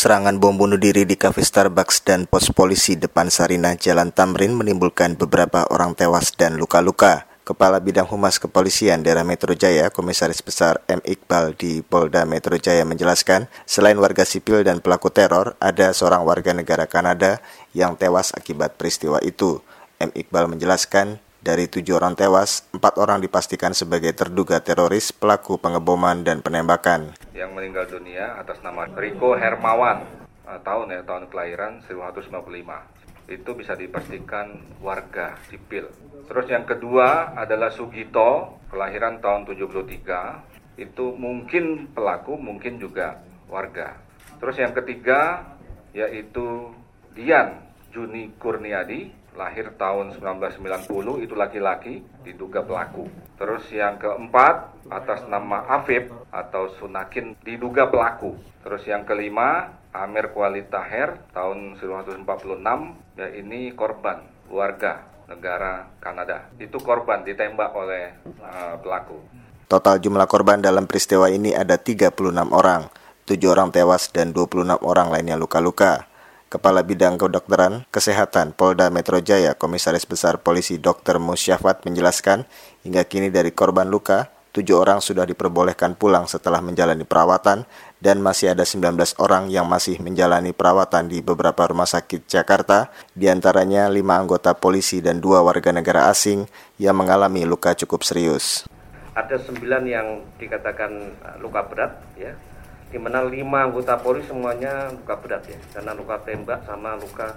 Serangan bom bunuh diri di kafe Starbucks dan pos polisi depan Sarinah Jalan Tamrin menimbulkan beberapa orang tewas dan luka-luka. Kepala Bidang Humas Kepolisian Daerah Metro Jaya, Komisaris Besar M. Iqbal di Polda Metro Jaya menjelaskan, selain warga sipil dan pelaku teror, ada seorang warga negara Kanada yang tewas akibat peristiwa itu. M. Iqbal menjelaskan, dari 7 orang tewas, 4 orang dipastikan sebagai terduga teroris, pelaku pengeboman dan penembakan. Yang meninggal dunia atas nama Riko Hermawan, tahun kelahiran 1995. Itu bisa dipastikan warga sipil. Terus yang kedua adalah Sugito, kelahiran tahun 73. Itu mungkin pelaku, mungkin juga warga. Terus yang ketiga yaitu Dian Juni Kurniadi, lahir tahun 1990, itu laki-laki, diduga pelaku. Terus yang keempat, atas nama Afif atau Sunakin, diduga pelaku. Terus yang kelima, Amer Kuali Taher, tahun 1946, ya ini korban, warga negara Kanada. Itu korban ditembak oleh pelaku. Total jumlah korban dalam peristiwa ini ada 36 orang, 7 orang tewas dan 26 orang lainnya luka-luka. Kepala Bidang Kedokteran Kesehatan Polda Metro Jaya, Komisaris Besar Polisi Dr. Musyafat menjelaskan, hingga kini dari korban luka, 7 orang sudah diperbolehkan pulang setelah menjalani perawatan dan masih ada 19 orang yang masih menjalani perawatan di beberapa rumah sakit Jakarta, diantaranya 5 anggota polisi dan 2 warga negara asing yang mengalami luka cukup serius. Ada 9 yang dikatakan luka berat, ya. Di mana 5 anggota Polri semuanya luka berat, ya, karena luka tembak sama luka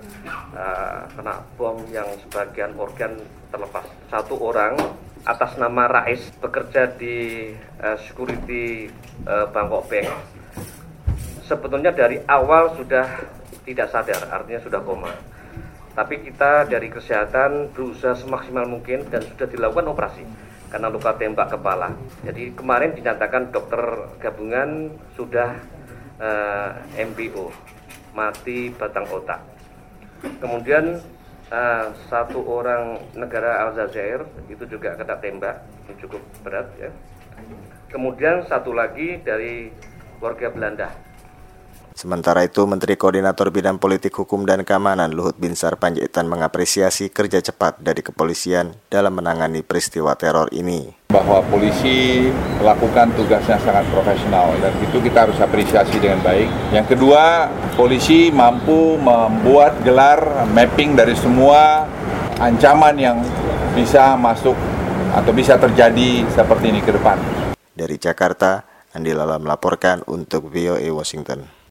kena bom yang sebagian organ terlepas. 1 orang atas nama Rais, bekerja di security Bangkok Bank. Sebetulnya dari awal sudah tidak sadar, artinya sudah koma. Tapi kita dari kesehatan berusaha semaksimal mungkin dan sudah dilakukan operasi karena luka tembak kepala. Jadi kemarin dinyatakan dokter gabungan sudah MBO, mati batang otak. Kemudian 1 orang negara Aljazair itu juga kena tembak, ini cukup berat, ya. Kemudian 1 lagi dari warga Belanda. Sementara itu, Menteri Koordinator Bidang Politik Hukum dan Keamanan Luhut Binsar Panjaitan mengapresiasi kerja cepat dari kepolisian dalam menangani peristiwa teror ini. Bahwa polisi melakukan tugasnya sangat profesional dan itu kita harus apresiasi dengan baik. Yang kedua, polisi mampu membuat gelar mapping dari semua ancaman yang bisa masuk atau bisa terjadi seperti ini ke depan. Dari Jakarta, Andi Lala melaporkan untuk VOA Washington.